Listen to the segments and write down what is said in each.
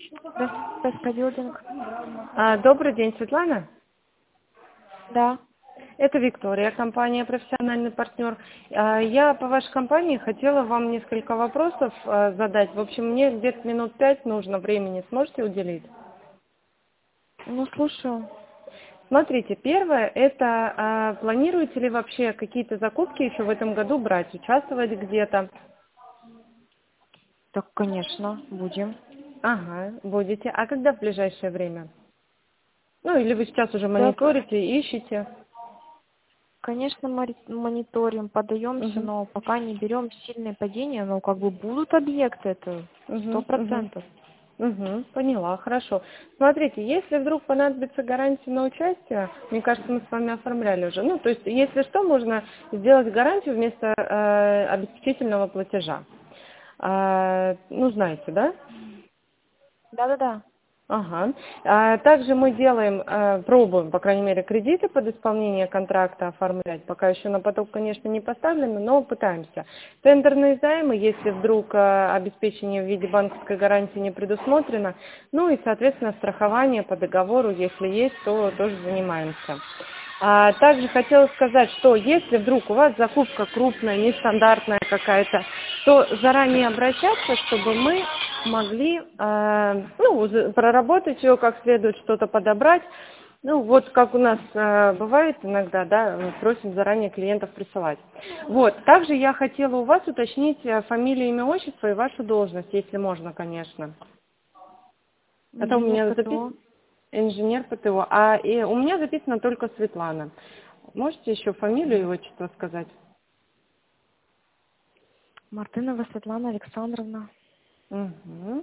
Здравствуйте, билдинг. Добрый день, Светлана. Да. Это Виктория, компания «Профессиональный партнер». Я по вашей компании хотела вам несколько вопросов задать. В общем, мне где-то минут 5 нужно времени. Сможете уделить? Ну, слушаю. Смотрите, первое, это планируете ли вообще какие-то закупки еще в этом году брать, участвовать где-то? Так, конечно, будем. Ага, будете. А когда в ближайшее время? Ну, или вы сейчас уже Так, мониторите, ищете? конечно, мониторим, подаемся, Угу. но пока не берем сильные падения, но как бы будут объекты, это сто Угу, угу. процентов. Угу, поняла, хорошо. Смотрите, если вдруг понадобится гарантия на участие, мне кажется, мы с вами оформляли уже. Ну, то есть, если что, можно сделать гарантию вместо обеспечительного платежа. Ну, знаете, да? Да-да-да. Ага. Также мы делаем, пробуем, по крайней мере, кредиты под исполнение контракта оформлять. Пока еще на поток, конечно, не поставлены, но пытаемся. Тендерные займы, если вдруг обеспечение в виде банковской гарантии не предусмотрено. Ну и, соответственно, страхование по договору, если есть, то тоже занимаемся. Также хотела сказать, что если вдруг у вас закупка крупная, нестандартная какая-то, то заранее обращаться, чтобы мы могли проработать ее как следует, что-то подобрать. Ну, вот как у нас бывает иногда, да, мы просим заранее клиентов присылать. Вот, также я хотела у вас уточнить фамилию, имя, отчество и вашу должность, если можно, конечно. Это у Инженер меня ПТО. записано инженер ПТО, у меня записано только Светлана. Можете еще фамилию и отчество сказать? Мартынова Светлана Александровна. Угу.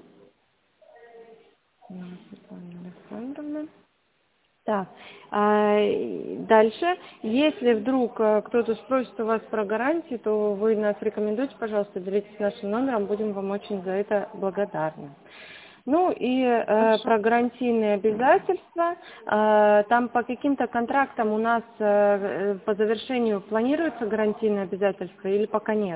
Светлана Александровна. Так, дальше, если вдруг кто-то спросит у вас про гарантии, то вы нас рекомендуйте, пожалуйста, делитесь нашим номером, будем вам очень за это благодарны. Ну и Хорошо. про гарантийные обязательства, там по каким-то контрактам у нас по завершению планируются гарантийные обязательства или пока нет?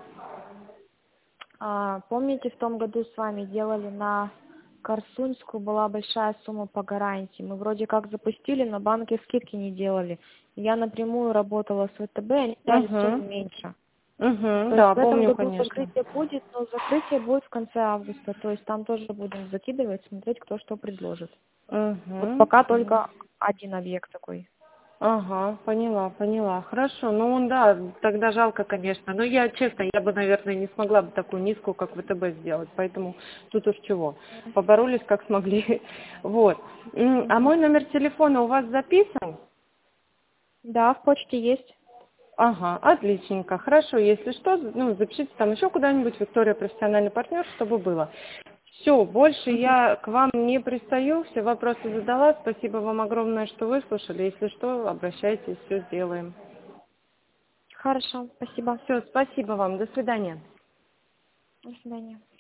Помните, в том году с вами делали на Корсунскую, была большая сумма по гарантии. Мы вроде как запустили, но банки скидки не делали. Я напрямую работала с ВТБ, они дали сумму Угу, меньше. угу, То есть да, в этом помню, году конечно. закрытие будет, но закрытие будет в конце августа. То есть там тоже будем закидывать, смотреть, кто что предложит. Вот Угу. пока только один объект такой. Ага, поняла, поняла. Хорошо, ну да, тогда жалко, конечно. Но я, честно, я бы, наверное, не смогла бы такую низкую, как ВТБ сделать. Поэтому тут уж чего. Поборолись, как смогли. Вот. А Мгм. мой номер телефона у вас записан? Да, в почте есть. Ага, отличненько. Хорошо, если что, ну, запишите там еще куда-нибудь, Виктория, профессиональный партнер, чтобы было. Все, больше Мгм. я к вам не пристаю, все вопросы задала. Спасибо вам огромное, что выслушали. Если что, обращайтесь, все сделаем. Хорошо, спасибо. Все, спасибо вам. До свидания. До свидания.